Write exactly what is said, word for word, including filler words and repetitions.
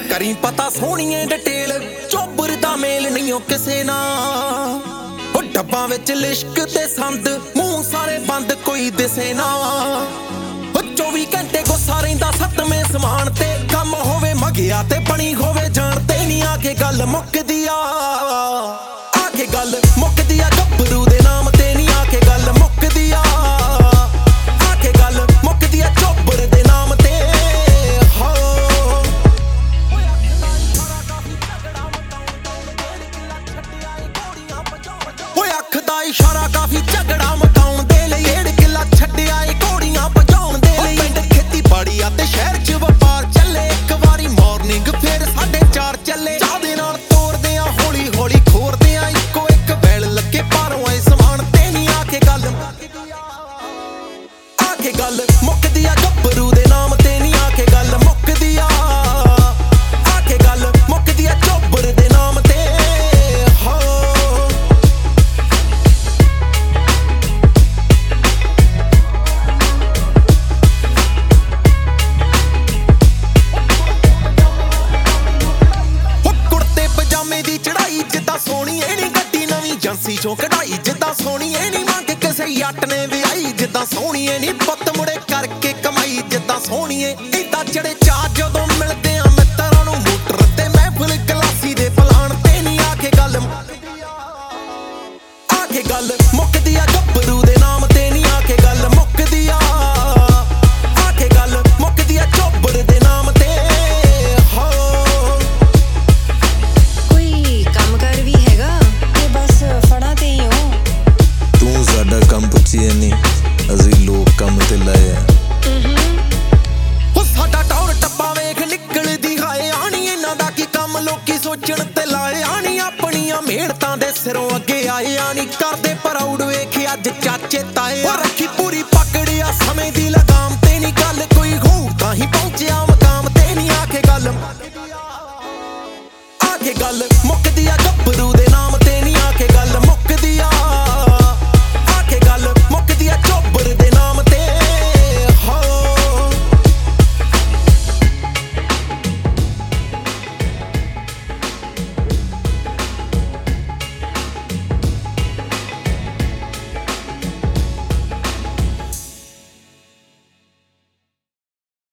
करी पता सोहणीए डिटेल चोबर दा मेल नहीं ओ किसे नाल ओ डब्बां विच लिश्क ते संद मूंह सारे बंद कोई दिसे ना ओ चौबी घंटे गुस्सा रहिंदा सतवें समान ते कम होवे मगिया ते बनी होवे जान ते नहीं आके गल मुकदी आ आके गल मुकदी आ गब्बरू दे नाम ते नहीं आके गल मुकदी आ आके गल मुकदी आ चोबर दे नाम ते हो ओए अख दा इशारा काफी झगड़ा मकाउण दे लई डेढ़ किला छड्डिया ए घोड़ियां भजाउण दे लई पिंड खेतीबाड़ी आ ते शहर च वपार चले एक वारी मॉर्निंग फिर साढ़े चार चले चाह दे नाल तोड़दे आ हौली हौली खोरदे आ इक्को एक बैल लगे पारों आए समान ते नहीं आके गल आके गल मुकदी आ गब्बरू दे नाम ते नहीं आके गल मुकदी आ आके गल मुकदी आ चोबर दे नाम ते हो कुर्ते पजामे दी चढ़ाई जिद्दां सोहणी ए नी गड्डी नवीं एजेंसी चों कढाई जिद्दां सोहणी ए नी मंग किसे जट ने विआई जिद्दां सोहणी ए नी पुੱਤ मुड़े करके कमाई जिद्दां सोहणी ए इदां चढ़े चार जदों मिलदे आ मित्तरां नूं मोटर ते महफिल गलासी दे पलाण ते नहीं आके गल आके गल मुकदी आ गब्बरू दे नाम ते नहीं आके गल मुकदी आ आके गल मुकदी आ चोबर दे नाम ते हो कोई काम कर भी हैगा ते बस फड़ा ते ही हो तू साडा काम पुछी नहीं ਅਸੀਂ ਲੋਕ ਕੰਮ ਤੇ ਲਾਏ ਆ ਉਹ ਸਾਡਾ ਟੌਰ ਟੱਪਾ ਵੇਖ ਨਿਕਲਦੀ ਹਾਏ ਆਣੀ ਇਹਨਾਂ ਦਾ ਕੀ ਕੰਮ ਲੋਕੀ ਸੋਚਣ ਤੇ ਲਾਏ ਆਣੀ ਆਪਣੀਆਂ ਮਿਹਨਤਾਂ ਦੇ ਸਿਰੋਂ ਅੱਗੇ ਆਏ ਆਣੀ ਕਰਦੇ ਪ੍ਰਾਊਡ ਵੇਖ ਅੱਜ ਚਾਚੇ ਤਾਏ ਰੱਖੀ